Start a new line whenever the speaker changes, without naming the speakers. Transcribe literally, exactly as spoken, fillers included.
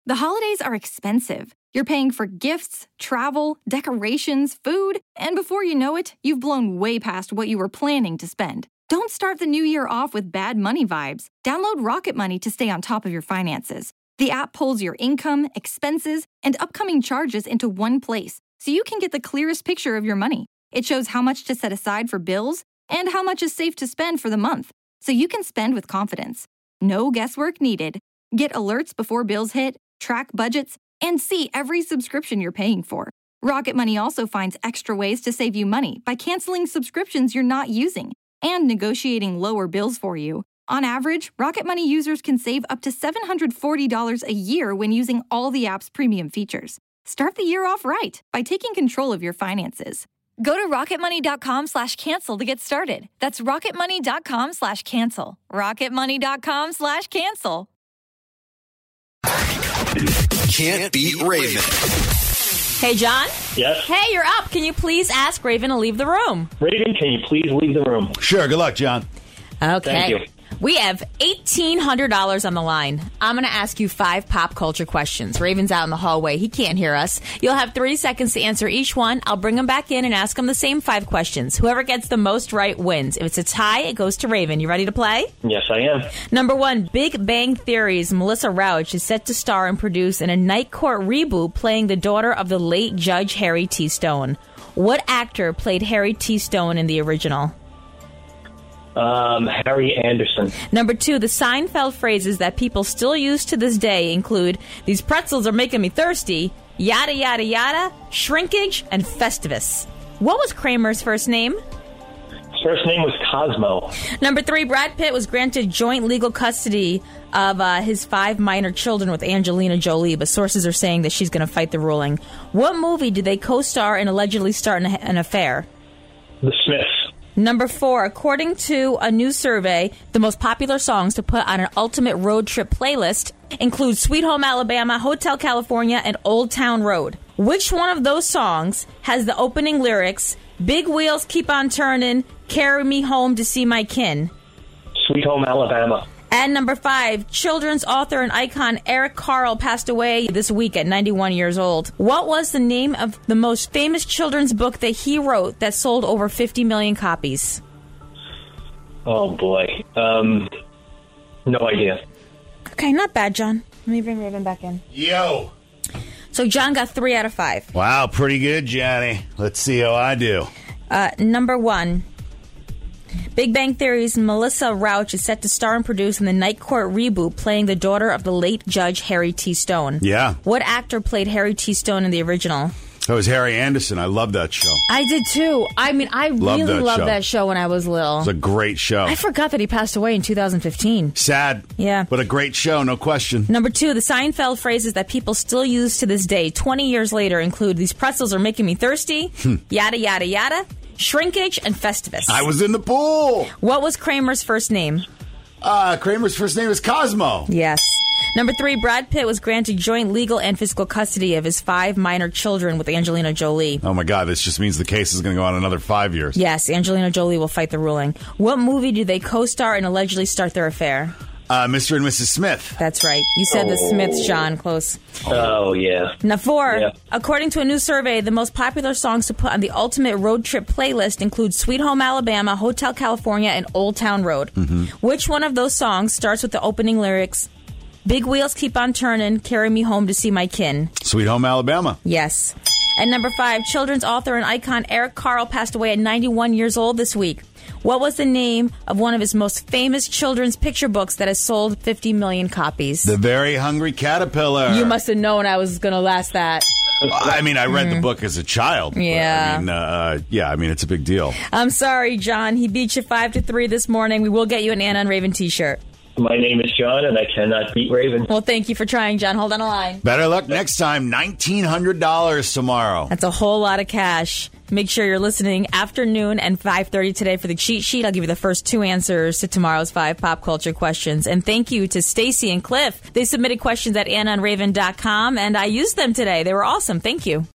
The holidays are expensive. You're paying for gifts, travel, decorations, food, and before you know it, you've blown way past what you were planning to spend. Don't start the new year off with bad money vibes. Download Rocket Money to stay on top of your finances. The app pulls your income, expenses, and upcoming charges into one place, so you can get the clearest picture of your money. It shows how much to set aside for bills and how much is safe to spend for the month, so you can spend with confidence. No guesswork needed. Get alerts before bills hit, track budgets, and see every subscription you're paying for. Rocket Money also finds extra ways to save you money by canceling subscriptions you're not using and negotiating lower bills for you. On average, Rocket Money users can save up to seven hundred forty dollars a year when using all the app's premium features. Start the year off right by taking control of your finances. Go to rocketmoney.com slash cancel to get started. That's rocketmoney.com slash cancel. rocketmoney.com slash cancel.
Can't beat Raven.
Hey, John?
Yes?
Hey, you're up. Can you please ask Raven to leave the room?
Raven, can you please leave the room?
Sure. Good luck, John.
Okay.
Thank you.
We have eighteen hundred dollars on the line. I'm going to ask you five pop culture questions. Raven's out in the hallway. He can't hear us. You'll have thirty seconds to answer each one. I'll bring him back in and ask him the same five questions. Whoever gets the most right wins. If it's a tie, it goes to Raven. You ready to play?
Yes, I am.
Number one, Big Bang Theory's Melissa Rauch is set to star and produce in a Night Court reboot playing the daughter of the late Judge Harry T. Stone. What actor played Harry T. Stone in the original?
Um, Harry Anderson.
Number two, the Seinfeld phrases that people still use to this day include, these pretzels are making me thirsty, yada, yada, yada, shrinkage, and Festivus. What was Kramer's first name?
His first name was Cosmo.
Number three, Brad Pitt was granted joint legal custody of uh, his five minor children with Angelina Jolie, but sources are saying that she's going to fight the ruling. What movie did they co-star and allegedly start an, an affair?
The Smiths.
Number four, according to a new survey, the most popular songs to put on an ultimate road trip playlist include Sweet Home Alabama, Hotel California, and Old Town Road. Which one of those songs has the opening lyrics, Big Wheels Keep on Turning, Carry Me Home to See My Kin?
Sweet Home Alabama.
And number five, children's author and icon Eric Carle passed away this week at ninety-one years old. What was the name of the most famous children's book that he wrote that sold over fifty million copies?
Oh, boy. Um, no idea.
Okay, not bad, John. Let me bring Raven back in.
Yo.
So John got three out of five.
Wow, pretty good, Johnny. Let's see how I do.
Uh, number one. Big Bang Theory's Melissa Rauch is set to star and produce in the Night Court reboot playing the daughter of the late Judge Harry T. Stone.
Yeah.
What actor played Harry T. Stone in the original?
That was Harry Anderson. I love that show.
I did too. I mean, I
Love
really
that
loved
show.
that show when I was little.
It was a great show.
I forgot that he passed away in two thousand fifteen.
Sad.
Yeah.
But a great show, no question.
Number two, the Seinfeld phrases that people still use to this day, twenty years later, include, these pretzels are making me thirsty, yada, yada, yada, shrinkage, and Festivus.
I was in the pool.
What was Kramer's first name?
Uh, Kramer's first name is Cosmo.
Yes. Number three, Brad Pitt was granted joint legal and physical custody of his five minor children with Angelina Jolie.
Oh, my God. This just means the case is going to go on another five years.
Yes, Angelina Jolie will fight the ruling. What movie do they co-star and allegedly start their affair?
Uh, Mister and Missus Smith.
That's right. You said the Smiths, John. Close.
Oh, yeah.
Now, four,
Yeah.
according to a new survey, the most popular songs to put on the ultimate road trip playlist include Sweet Home Alabama, Hotel California, and Old Town Road.
Mm-hmm.
Which one of those songs starts with the opening lyrics, Big Wheels Keep on Turning, Carry Me Home to See My Kin?
Sweet Home Alabama.
Yes. And number five, children's author and icon Eric Carle passed away at ninety-one years old this week. What was the name of one of his most famous children's picture books that has sold fifty million copies?
The Very Hungry Caterpillar.
You must have known I was going to last that.
I mean, I read the book as a child. but,
Yeah.
I mean, uh, yeah, I mean, it's a big deal.
I'm sorry, John. He beat you five to three this morning. We will get you an Anna and Raven t-shirt.
My name is John, and I cannot beat Raven.
Well, thank you for trying, John. Hold on a line.
Better luck next time. nineteen hundred dollars tomorrow.
That's a whole lot of cash. Make sure you're listening afternoon and five thirty today for the cheat sheet. I'll give you the first two answers to tomorrow's five pop culture questions. And thank you to Stacy and Cliff. They submitted questions at anna and raven dot com, and I used them today. They were awesome. Thank you.